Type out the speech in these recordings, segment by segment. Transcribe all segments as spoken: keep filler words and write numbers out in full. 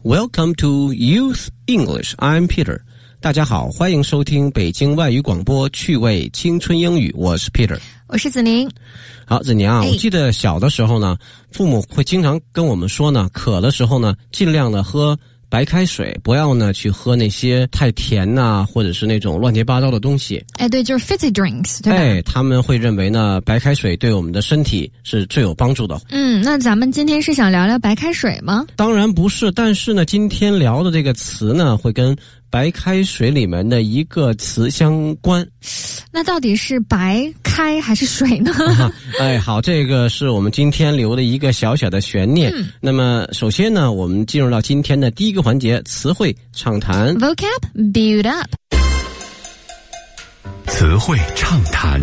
Welcome to Youth English. I'm Peter. 大家好，欢迎收听北京外语广播趣味青春英语，我是 Peter， 我是子宁。 好，子宁啊，我记得小的时候呢，父母会经常跟我们说呢，渴的时候呢，尽量的喝白开水，不要呢去喝那些太甜呐、啊，或者是那种乱七八糟的东西。 哎，对，就是 fizzy drinks， 对吧？ 哎，他们会认为呢，白开水对我们的身体是最有帮助的。 嗯，那咱们今天是想聊聊白开水吗？ 当然不是，但是呢，今天聊的这个词呢，会跟白开水里面的一个词相关。 那到底是白开还是水呢？ 啊、哎，好，这个是我们今天留的一个小小的悬念。嗯、那么首先呢，我们进入到今天的第一个环节，词汇畅谈 Vocab Build Up。 词汇畅谈，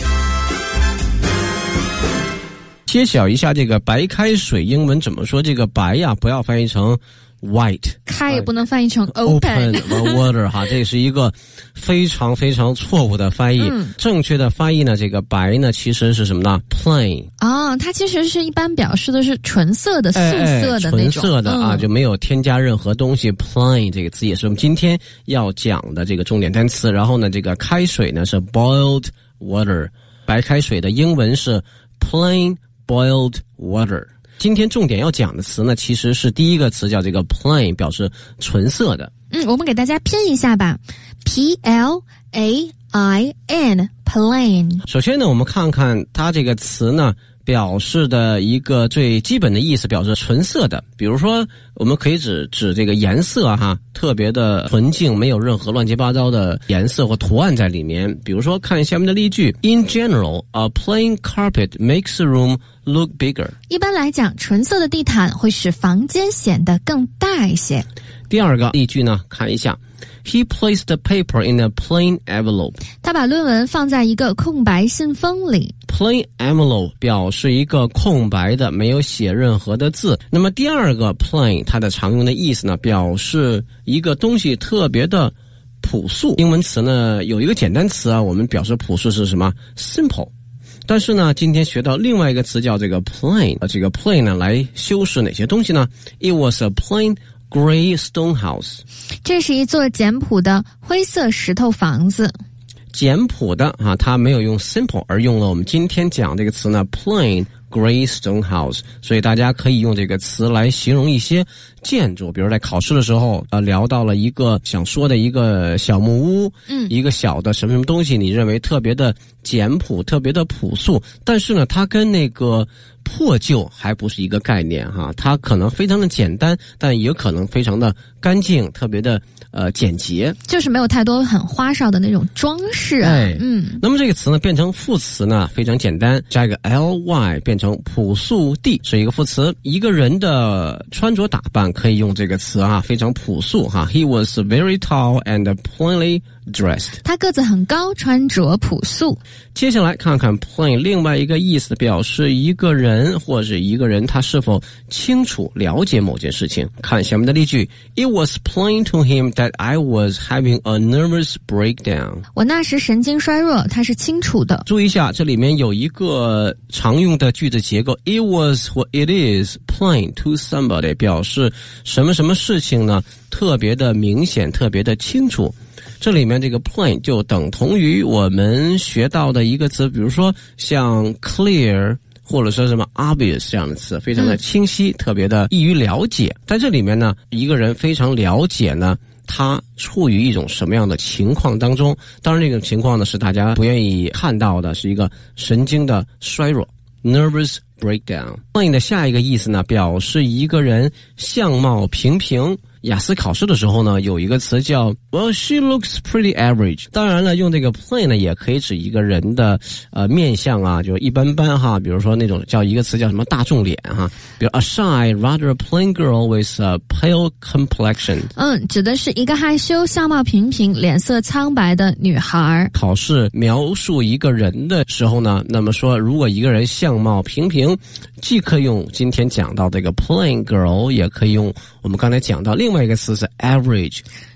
揭晓一下这个白开水英文怎么说。这个白呀，不要翻译成white， 开也不能翻译成 open, open water 哈，这是一个非常非常错误的翻译。嗯、正确的翻译呢，这个白呢其实是什么呢 ？plain 啊，它其实是一般表示的是纯色的、素色的那种， 纯色的啊， 嗯、 就没有添加任何东西。plain 这个词也是我们今天要讲的这个重点单词。然后呢，这个开水呢是 boiled water， 白开水的英文是 plain boiled water。今天重点要讲的词呢，其实是第一个词叫这个 plain， 表示纯色的。 嗯，我们给大家拼一下吧 ，P L A I N plain。 首先呢，我们看看它这个词呢表示的一个最基本的意思，表示纯色的。比如说，我们可以指指这个颜色哈，特别的纯净，没有任何乱七八糟的颜色或图案在里面。比如说，看下面的例句 ：In general, a plain carpet makes a room look bigger。 一般来讲，纯色的地毯会使房间显得更大一些。 第二个例句呢，看一下 ，He placed the paper in a plain envelope。 他把论文放在一个空白信封里。 plain envelope 表示一个空白的，没有写任何的字。那么第二个 plain 它的常用的意思呢，表示一个东西特别的朴素。英文词呢有一个简单词啊，我们表示朴素是什么 simple。但是呢，今天学到另外一个词叫这个 plain， 这个 plain 呢来修饰哪些东西呢 ？It was a plain gray stone house。 这是一座简朴的灰色石头房子。 简朴的啊，它没有用 simple， 而用了我们今天讲这个词呢 plain gray stone house。所以大家可以用这个词来形容一些建筑，比如在考试的时候呃，聊到了一个想说的一个小木屋，嗯，一个小的什么什么东西，你认为特别的简朴，特别的朴素，但是呢，它跟那个破旧还不是一个概念哈，它可能非常的简单，但也可能非常的干净，特别的呃简洁， 就是没有太多很花哨的那种装饰啊。 哎， 嗯， 那么这个词呢变成副词呢非常简单，加一个 ly 变成朴素地是一个副词。一个人的穿着打扮可以用这个词哈，非常朴素哈。He was very tall and plainly dressed。 他个子很高，穿着朴素。 接下来看看 plain 另外一个意思，表示一个人或者一个人他是否清楚了解某件事情。看下面的例句 ：It was plain to him that I was having a nervous breakdown。 我那时神经衰弱，他是清楚的。 注意一下，这里面有一个常用的句子结构 ：It was 或 It is plain to somebody， 表示什么什么事情呢？特别的明显，特别的清楚。这里面这个 plain 就等同于我们学到的一个词，比如说像 clear 或者说什么 obvious 这样的词，非常的清晰，嗯、特别的易于了解。在这里面呢，一个人非常了解呢，他处于一种什么样的情况当中？当然，这种情况呢是大家不愿意看到的，是一个神经的衰弱 ，nervous breakdown。plain 的下一个意思呢，表示一个人相貌平平。雅思考试的时候呢，有一个词叫 Well, she looks pretty average。当然了，用这个 plain 呢，也可以指一个人的呃面相啊，就一般般哈。比如说那种叫一个词叫什么大众脸哈，比如 a shy, rather plain girl with a pale complexion。 嗯，指的是一个害羞、相貌平平、脸色苍白的女孩。 考试描述一个人的时候呢，那么说如果一个人相貌平平，既可以用今天讲到这个 plain girl， 也可以用我们刚才讲到另外一个词是 average。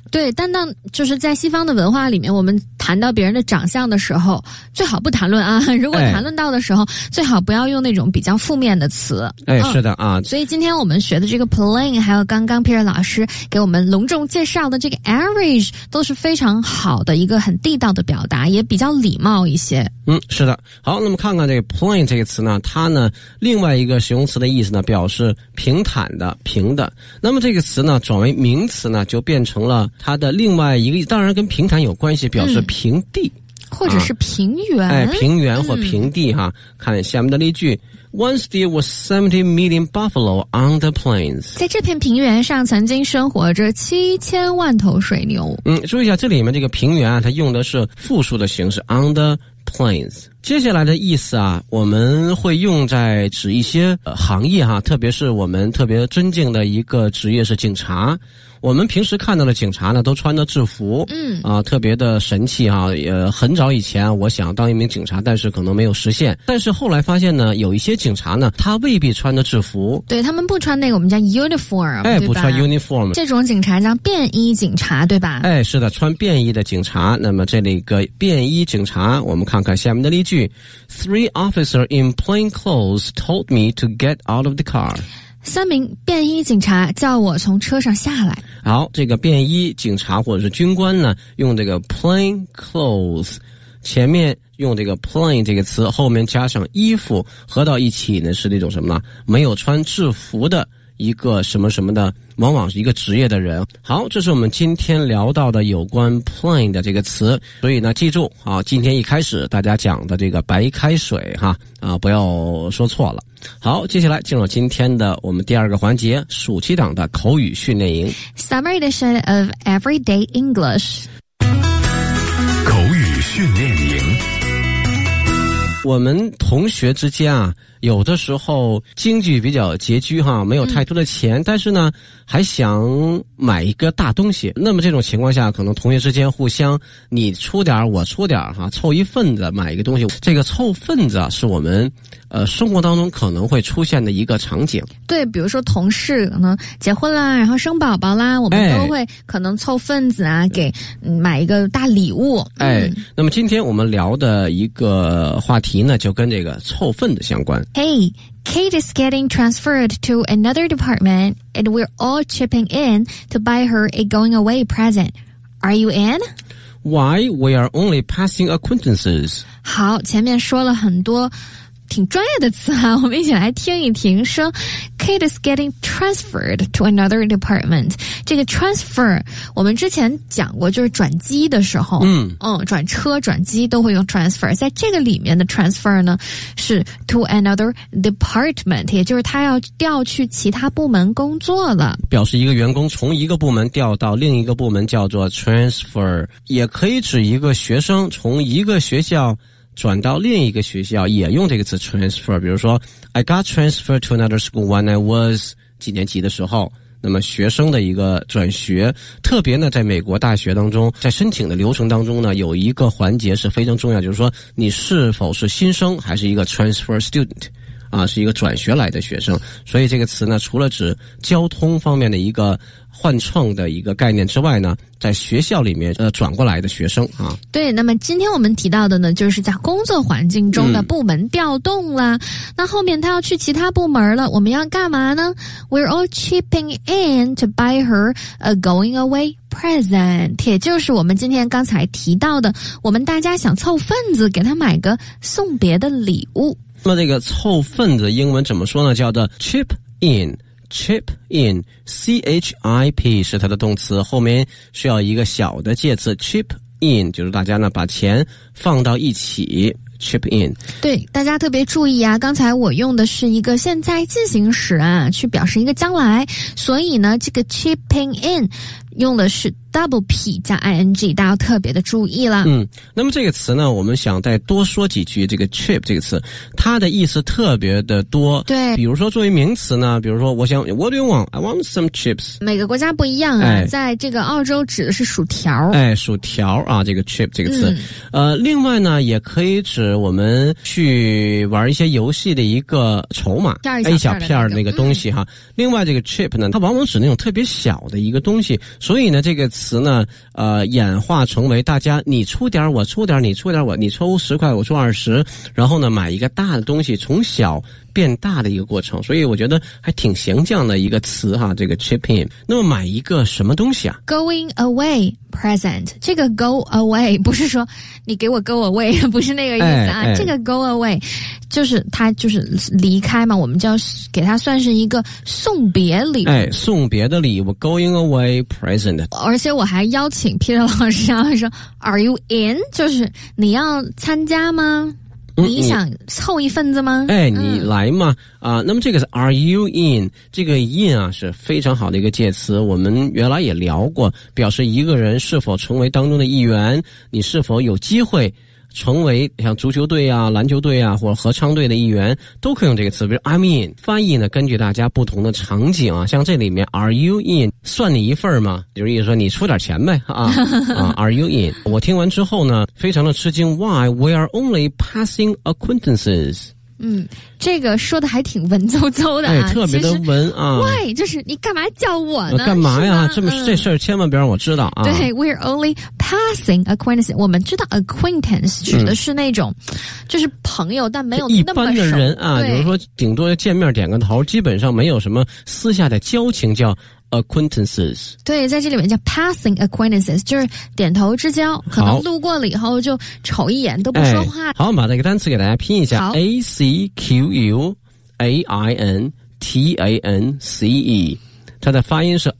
对，但当就是在西方的文化里面，我们谈到别人的长相的时候，最好不谈论啊。如果谈论到的时候，哎、最好不要用那种比较负面的词。 哎，是的啊。 所以今天我们学的这个 plain， 还有刚刚 Peter 老师给我们隆重介绍的这个 average， 都是非常好的一个很地道的表达，也比较礼貌一些。 嗯，是的。好，那么看看这个 plain 这个词呢，它呢另外一个形容词的意思呢，表示平坦的、平的。那么这个词呢转为名词呢，就变成了它的另外一个，当然跟平坦有关系，表示平地、嗯、 或者是平原。 哎，平原或平地哈。嗯、看下面的例句。Once there was seventy million buffalo on the plains. 在这片平原上曾经生活着七千万头水牛。 嗯，注意一下这里面这个平原啊，它用的是复数的形式 on the plains。接下来的意思啊，我们会用在指一些、呃、行业哈，特别是我们特别尊敬的一个职业是警察。我们平时看到的警察呢，都穿着制服，嗯啊，特别的神气哈。也很早以前，我想当一名警察，但是可能没有实现。但是后来发现呢，有一些警察呢，他未必穿着制服， 对他们不穿那个我们叫 uniform， 哎，不穿 uniform， 这种警察叫便衣警察，对吧？ 哎，是的，穿便衣的警察。那么这里一个便衣警察，我们看看下面的例句 ：Three officers in plain clothes told me to get out of the car。 三名便衣警察叫我从车上下来。 好，这个便衣警察或者是军官呢，用这个 plain clothes， 前面用这个 plain 这个词，后面加上衣服，合到一起呢是那种什么呢？没有穿制服的一个什么什么的，往往是一个职业的人。好，这是我们今天聊到的有关 plain 的这个词。所以呢，记住啊，今天一开始大家讲的这个白开水哈啊，不要说错了。好，接下来进入今天的我们第二个环节，暑期档的口语训练营 Summer Edition of Everyday English 口语训练营。 我们同学之间啊，有的时候经济比较拮据哈，没有太多的钱，嗯、但是呢，还想买一个大东西。那么这种情况下，可能同学之间互相你出点我出点哈，凑一份子买一个东西。这个凑份子啊，是我们呃生活当中可能会出现的一个场景。 对，比如说同事可能结婚啦，然后生宝宝啦，我们都会可能凑份子啊，哎、给、嗯、买一个大礼物。 哎、嗯，那么今天我们聊的一个话题呢，就跟这个凑份子相关。 Hey, Kate is getting transferred to another department, and we're all chipping in to buy her a going-away present. Are you in? Why? We are only passing acquaintances. 好，前面说了很多挺专业的词啊，我们一起来听一听。说 Kate is getting transferred to another department。这个 transfer 我们之前讲过，就是转机的时候，嗯嗯，转车转机都会用 transfer。在这个里面的 transfer 呢是 to another department， 也就是他要调去其他部门工作了， 表示一个员工从一个部门调到另一个部门叫做 transfer。也可以指一个学生从一个学校转到另一个学校，也用这个词 transfer。 比如说 I got transferred to another school when I was 几年级的时候，那么学生的一个转学，特别呢在美国大学当中，在申请的流程当中呢，有一个环节是非常重要，就是说你是否是新生还是一个 transfer student，啊，是一个转学来的学生。所以这个词呢，除了指交通方面的一个换乘的一个概念之外呢，在学校里面呃转过来的学生啊。 对，那么今天我们提到的呢，就是在工作环境中的部门调动啦。嗯、那后面他要去其他部门了，我们要干嘛呢 ？We're all chipping in to buy her a going away present， 也就是我们今天刚才提到的，我们大家想凑份子给他买个送别的礼物。 那么这个凑份子英文怎么说呢？叫做 chip in。chip in, C H I P 是它的动词，后面需要一个小的介词 chip in， 就是大家呢把钱放到一起 chip in。 对，大家特别注意啊，刚才我用的是一个现在进行时啊，去表示一个将来，所以呢这个 chipping in 用的是 double P 加 ing， 大家要特别的注意了。 嗯，那么这个词呢，我们想再多说几句。这个 chip 这个词，它的意思特别的多。 对， 比如说作为名词呢，比如说我想 What do you want? I want some chips。 每个国家不一样啊， 哎、 在这个澳洲指的是薯条。 哎，薯条啊，这个 chip 这个词。嗯、呃，另外呢，也可以指我们去玩一些游戏的一个筹码，一小片儿的那个东西哈。嗯、另外这个 chip 呢，它往往指那种特别小的一个东西，所以呢，这个词词呢，呃，演化成为大家你出点我出点，你出点我，你抽十块我出二十，然后呢买一个大的东西，从小变大的一个过程，所以我觉得还挺形象的一个词哈，这个 chip in。那么买一个什么东西啊 ？Going away present， 这个 go away 不是说你给我 go away， 不是那个意思啊。 哎哎、 这个 go away 就是他就是离开嘛，我们就要给他算是一个送别礼物。 哎，送别的礼物 ，going away present。 而且我还邀请 Peter 老师啊，说 Are you in？ 就是你要参加吗？你想凑一份子吗？ 哎，你来嘛啊、呃！那么这个是 Are you in？ 这个 in 啊是非常好的一个介词，我们原来也聊过，表示一个人是否成为当中的一员，你是否有机会成为像足球队啊、篮球队啊或者合唱队的一员，都可以用这个词。比如 I'm in， 翻译呢根据大家不同的场景啊，像这里面 Are you in？ 算你一份吗？就是意思说你出点钱呗啊啊 ！Are you in？ 我听完之后呢，非常的吃惊。Why we are only passing acquaintances？ 嗯，这个说的还挺文绉绉的啊， 哎，特别的文啊。 Why？ 就是你干嘛叫我呢？ 干嘛呀？这么、 嗯、 这事儿千万别让我知道啊！ 对 ，We're only passing acquaintances。我们知道 acquaintance 指的是那种、嗯、就是朋友，但没有那么熟一般的人啊，比如说顶多见面点个头，基本上没有什么私下的交情叫acquaintances。 对，在这里面叫 passing acquaintances， 就是点头之交，可能路过了以后就瞅一眼都不说话。 哎、好，我们把这个单词给大家拼一下 ，A C Q U A I N T A N C E， 它的发音是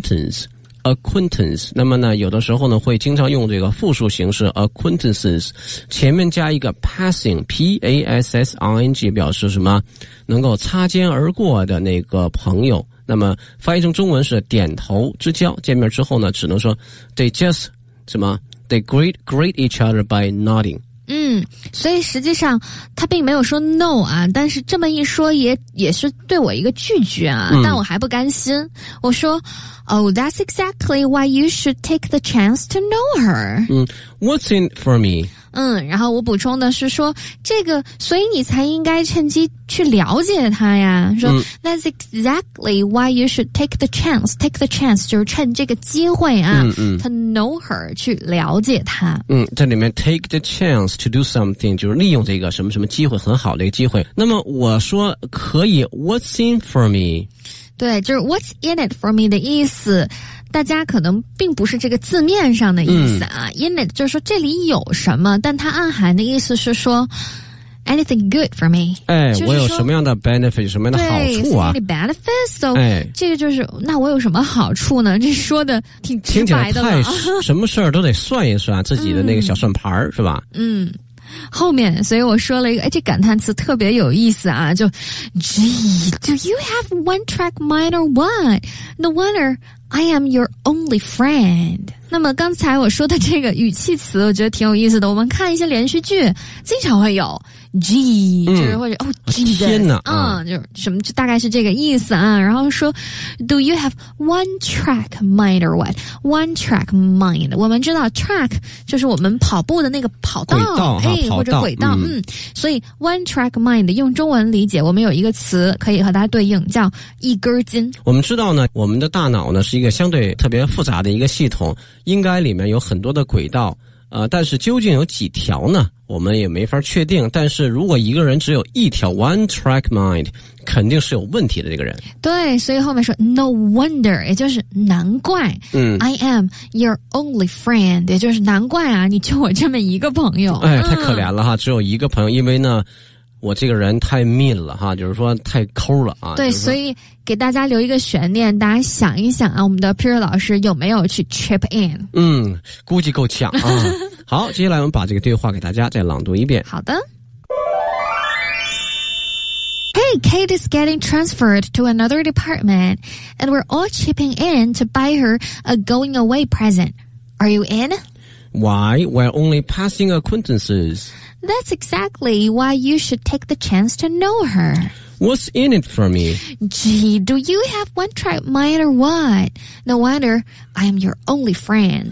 acquaintance。acquaintance， 那么呢，有的时候呢会经常用这个复数形式 acquaintances， 前面加一个 passing P A S S I N G， 表示什么？能够擦肩而过的那个朋友。那么翻译成中文是点头之交，见面之后呢，只能说 they just 什么 they greet greet each other by nodding。 嗯，所以实际上他并没有说 no 啊，但是这么一说也也是对我一个拒绝啊、嗯，但我还不甘心，我说 Oh, that's exactly why you should take the chance to know her. 嗯 ，What's in for me？ 嗯，然后我补充的是说这个，所以你才应该趁机去了解他呀。说、嗯、That's exactly why you should take the chance. Take the chance 就是趁这个机会啊、嗯嗯、，to know her 去了解他。 嗯，这里面 take the chance to do something 就是利用这个什么什么机会，很好的一个机会。那么我说可以 ，What's in for me？ 对，就是 what's in it for me 的意思，大家可能并不是这个字面上的意思啊。嗯、in it 就是说这里有什么，但它暗含的意思是说 anything good for me。 哎，我有什么样的 benefit， 什么样的好处啊？ 对 benefits，so、哎、这个就是那我有什么好处呢？这说的挺直白的了。 听起来太什么事儿都得算一算自己的那个小算盘、嗯、是吧？ 嗯。后面，所以我说了一个，哎，这感叹词特别有意思啊！就 ，Gee, do you have one track mind or what? No wonder I am your only friend. 那么刚才我说的这个语气词，我觉得挺有意思的。我们看一些连续剧，经常会有 Gee， 就是或者、嗯、哦 ，Jesus， 天哪， 嗯，就是什么，就大概是这个意思啊。然后说 ，Do you have one track mind or what? One track mind， 我们知道 track 就是我们跑步的那个跑道，哎，或者轨道，嗯，嗯所以 one track mind 用中文理解，我们有一个词可以和它对应，叫一根筋。 我们知道呢，我们的大脑呢是一个相对特别复杂的一个系统。应该里面有很多的轨道，呃，但是究竟有几条呢？我们也没法确定。但是如果一个人只有一条 one track mind， 肯定是有问题的这个人。 对，所以后面说 no wonder， 也就是难怪。嗯 ，I am your only friend， 也就是难怪啊，你就我这么一个朋友。 哎，太可怜了哈，嗯、只有一个朋友，因为呢。我这个人太 mean 了哈，就是说太抠了啊。 对，所以给大家留一个悬念，大家想一想啊，我们的 Peter 老师有没有去 chip in？ 嗯，估计够呛啊。好，接下来我们把这个对话给大家再朗读一遍。 好的。Hey, Kate is getting transferred to another department, and we're all chipping in to buy her a going away present. Are you in? Why? We're only passing acquaintances.That's exactly why you should take the chance to know her. What's in it for me? Gee, do you have one track mind or what? No wonder I am your only friend.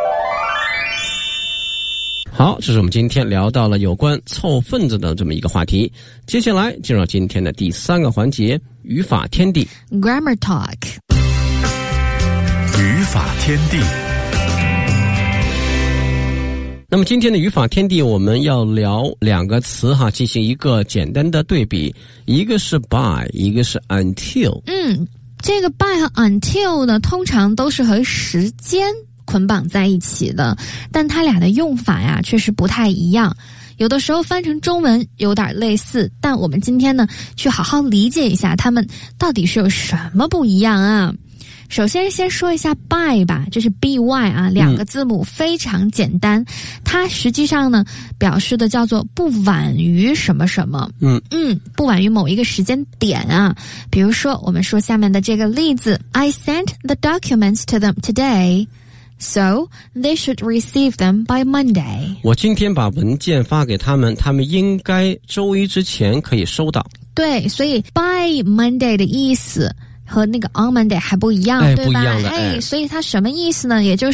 好，这是我们今天聊到了有关凑份子的这么一个话题。接下来进入今天的第三个环节，语法天地 Grammar Talk。 语法天地。 天地。 那么今天的语法天地，我们要聊两个词哈，进行一个简单的对比，一个是 by， 一个是 until。 嗯，这个 by 和 until 呢，通常都是和时间捆绑在一起的，但它俩的用法呀，确实不太一样。有的时候翻成中文有点类似，但我们今天呢，去好好理解一下它们到底是有什么不一样啊。首先先说一下 by 吧，就是 by 啊，两个字母非常简单，嗯、它实际上呢表示的叫做不晚于什么什么， 嗯嗯，不晚于某一个时间点啊。比如说我们说下面的这个例子 ，I sent the documents to them today.So they should receive them by Monday. 我今天把文件发给他们，他们应该周一之前可以收到。 对，所以 by Monday 的意思和那个 on Monday 还不一样， 哎， 对吧？ 不一样的， 哎，所以它什么意思呢？也就是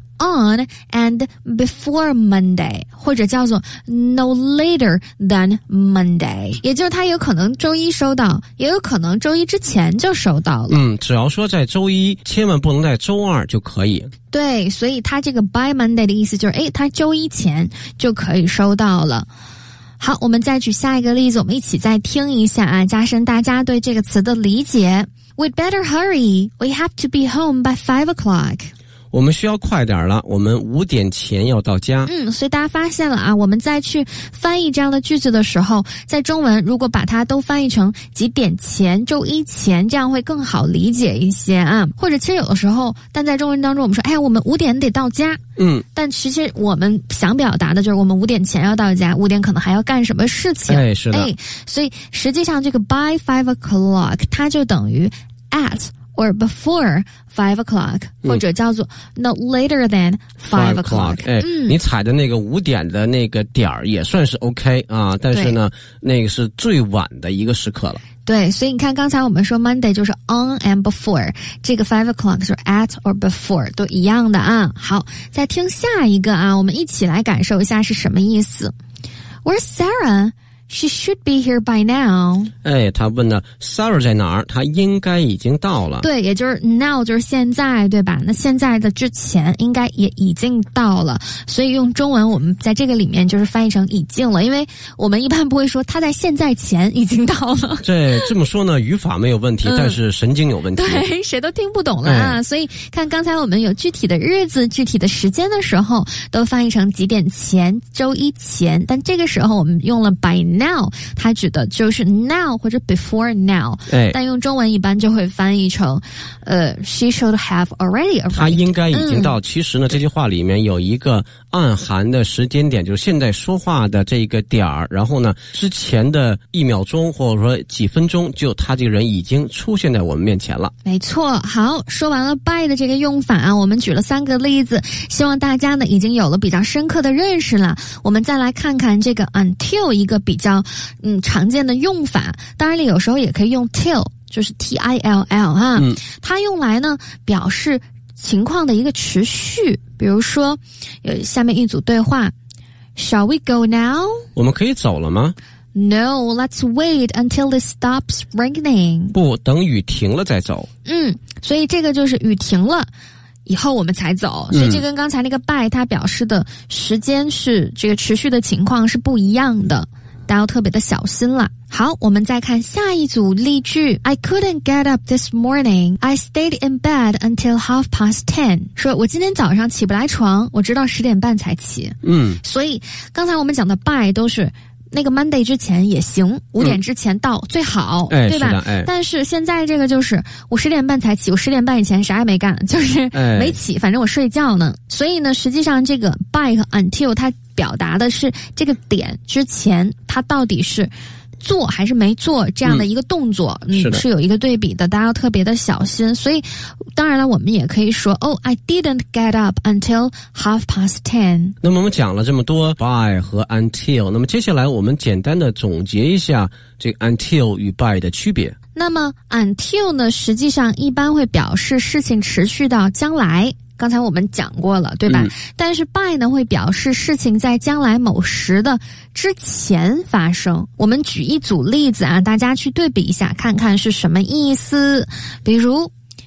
on and before Monday， 或者叫做 no later than Monday， 也就是它有可能周一收到，也有可能周一之前就收到了。 嗯，只要说在周一，千万不能在周二就可以。 对，所以它这个 by Monday 的意思就是，诶，它周一前就可以收到了。好，我们再举下一个例子，我们一起再听一下啊，加深大家对这个词的理解。We'd better hurry. We have to be home by five o'clock. 我们需要快点了，我们五点前要到家。 嗯，所以大家发现了啊，我们在去翻译这样的句子的时候，在中文如果把它都翻译成几点前、周一前，这样会更好理解一些啊。或者其实有的时候，但在中文当中我们说，哎呀，我们五点得到家。 嗯， 但其实我们想表达的就是我们五点前要到家，五点可能还要干什么事情。 哎，是的。 哎，所以实际上这个 by five o'clock 它就等于 at or before five o'clock，、嗯、或者叫做 not later than five o'clock。 哎、嗯，你踩的那个五点的那个点儿也算是 OK 啊，但是呢，那个是最晚的一个时刻了。 对，所以你看，刚才我们说 Monday 就是 on and before， 这个 five o'clock 是 at or before， 都一样的啊。好，再听下一个啊，我们一起来感受一下是什么意思。Where's Sarah?She should be here by now. 哎，他问呢 Sarah 在哪儿？她应该已经到了。 对，也就是 now 就是现在，对吧？那现在的之前应该也已经到了，所以用中文我们在这个里面就是翻译成已经了，因为我们一般不会说他在现在前已经到了。 这这么说呢，语法没有问题，嗯、但是神经有问题。 对，谁都听不懂了啊！哎、所以看刚才我们有具体的日子、具体的时间的时候，都翻译成几点前、周一前，但这个时候我们用了 by now， 它指的就是 now 或者 before now，、哎、但用中文一般就会翻译成呃 she should have already arrived， 她应该已经到、嗯、其实呢这句话里面有一个暗含的时间点，就是现在说话的这个点儿，然后呢之前的一秒钟或者说几分钟，就他这个人已经出现在我们面前了。 没错。好，说完了 by 的这个用法啊，我们举了三个例子，希望大家呢已经有了比较深刻的认识了。我们再来看看这个 until 一个比较嗯常见的用法，当然了有时候也可以用 till， 就是 T I L L 啊、嗯，它用来呢表示情况的一个持续。比如说有下面一组对话 Shall we go now？ 我们可以走了吗？ No, let's wait until it stops raining。 不，等雨停了再走。 嗯，所以这个就是雨停了以后我们才走，所以这跟刚才那个 by 它表示的时间是这个持续的情况是不一样的，大家要特别的小心啦。好，我们再看下一组例句 I couldn't get up this morning. I stayed in bed until half past ten. 说我今天早上起不来床，我直到十点半才起。 嗯， 所以刚才我们讲的 by 都是那个 Monday 之前也行，五点之前到、嗯、最好， 哎、 对吧？ 是的，哎。 但是现在这个就是我十点半才起，我十点半以前啥也没干，就是没起，哎、反正我睡觉呢。所以呢，实际上这个 by 和 until 它表达的是这个点之前，它到底是做还是没做这样的一个动作，嗯， 是, 是有一个对比的，大家要特别的小心。所以，当然了，我们也可以说，哦 ，I didn't get up until half past ten。 那么我们讲了这么多 by 和 until， 那么接下来我们简单的总结一下这个 until 与 by 的区别。 那么 until 呢，实际上一般会表示事情持续到将来。刚才我们讲过了，对吧？嗯、但是 by 呢会表示事情在将来某时的之前发生。我们举一组例子啊，大家去对比一下，看看是什么意思。比如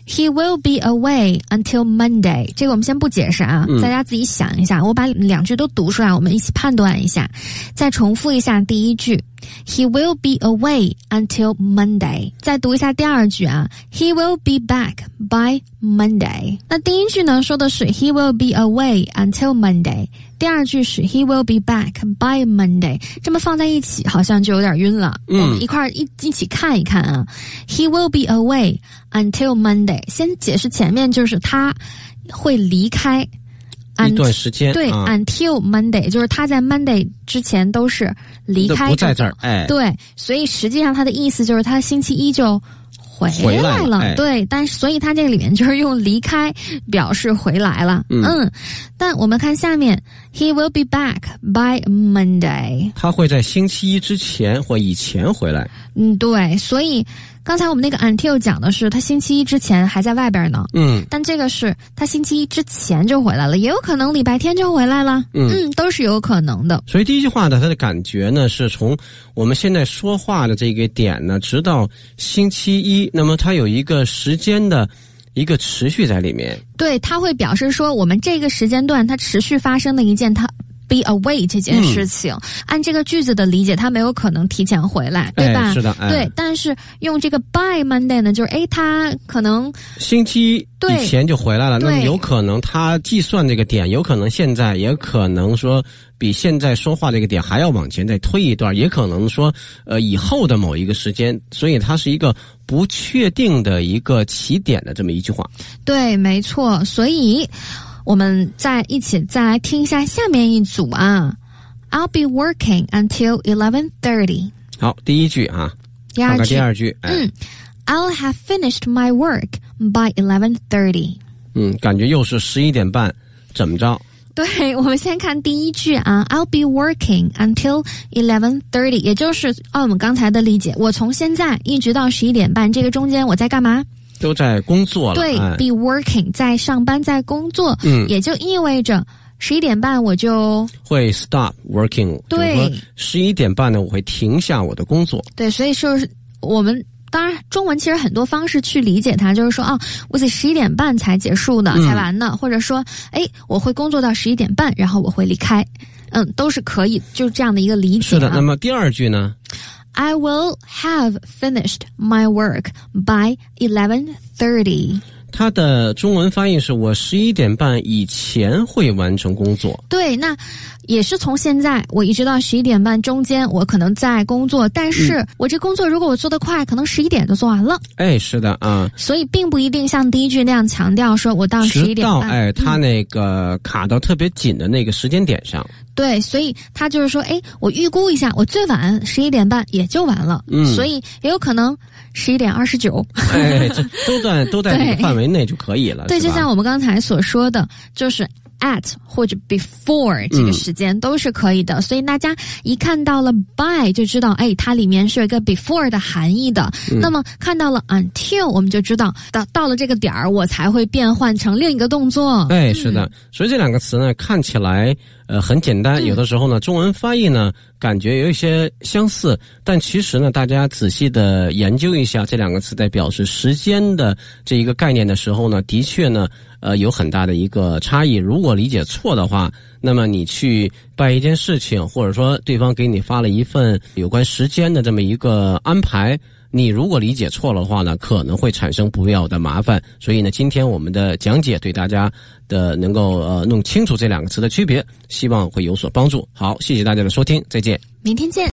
He will be away until Monday. 这个我们先不解释啊， 嗯、 大家自己想一下。我把两句都读出来，我们一起判断一下。再重复一下第一句。He will be away until Monday. 再读一下第二句啊 He will be back by Monday. 那第一句呢说的是 He will be away until Monday. 第二句是 He will be back by Monday. 这么放在一起好像就有点晕了。嗯、我们一块儿一一起看一看啊 He will be away until Monday. 先解释前面就是他会离开一段时间， 对、 啊、 until Monday 就是他在 Monday 之前都是离开， 不在这儿，哎， 对，所以实际上他的意思就是他星期一就回来了， 来了哎、 对，但是所以他这个里面就是用离开表示回来了，嗯，嗯但我们看下面 ，He will be back by Monday， 他会在星期一之前或以前回来， 嗯，对，所以。刚才我们那个 until 讲的是他星期一之前还在外边呢， 嗯， 但这个是他星期一之前就回来了，也有可能礼拜天就回来了，嗯，嗯都是有可能的。 所以第一句话呢，它的感觉呢是从我们现在说话的这个点呢，直到星期一，那么它有一个时间的一个持续在里面。 对，它会表示说我们这个时间段它持续发生的一件它。be away 这件事情、嗯、按这个句子的理解他没有可能提前回来对吧、 哎、是的、哎、 对，但是用这个 by Monday 呢就是诶他可能星期以前就回来了，那么有可能他计算这个点有可能现在也可能说比现在说话这个点还要往前再推一段，也可能说呃以后的某一个时间，所以它是一个不确定的一个起点的这么一句话。 对，没错，所以我们再一起再来听一下下面一组啊 I'll be working until eleven thirty. 好，第一句啊， 第二句， 看看第二句，哎、 嗯 I'll have finished my work by eleven thirty. 嗯，感觉又是十一点半，怎么着？ 对，我们先看第一句啊 I'll be working until eleven thirty. 也就是按我们刚才的理解，我从现在一直到十一点半，这个中间我在干嘛？ 都在工作了， 对、 哎、 be working 在上班在工作， 嗯， 也就意味着十一点半我就会 stop working， 对， 十一点半呢我会停下我的工作， 对，所以说我们当然中文其实很多方式去理解它，就是说啊，我得十一点半才结束的、嗯、才完呢，或者说哎我会工作到十一点半，然后我会离开，嗯，都是可以，就是这样的一个理解、啊、 是的。那么第二句呢 I will have finished my work by eleven thirty. 它的中文翻译是我十一点半以前会完成工作。 对，那也是从现在我一直到十一点半中间我可能在工作，但是我这工作如果我做得快，可能十一点就做完了。 哎，是的啊， 所以并不一定像第一句那样强调说我到十一点半， 直到哎他那个卡到特别紧的那个时间点上。 嗯，对，所以他就是说，哎，我预估一下，我最晚十一点半也就完了，嗯，所以也有可能十一点二十九， 哎，这都在都在这个范围内就可以了。 对，就像我们刚才所说的，就是 at 或者 before 这个时间都是可以的，嗯、所以大家一看到了 by 就知道，哎，它里面是有一个 before 的含义的。嗯、那么看到了 until 我们就知道到到了这个点儿，我才会变换成另一个动作。 哎，是的，嗯、所以这两个词呢看起来呃很简单，有的时候呢中文翻译呢感觉有一些相似，但其实呢大家仔细的研究一下这两个词在表示时间的这一个概念的时候呢，的确呢呃有很大的一个差异。如果理解错的话，那么你去办一件事情，或者说对方给你发了一份有关时间的这么一个安排，你如果理解错了的话呢，可能会产生不必要的麻烦。所以呢，今天我们的讲解对大家的能够呃弄清楚这两个词的区别，希望会有所帮助。好，谢谢大家的收听，再见， 明天见。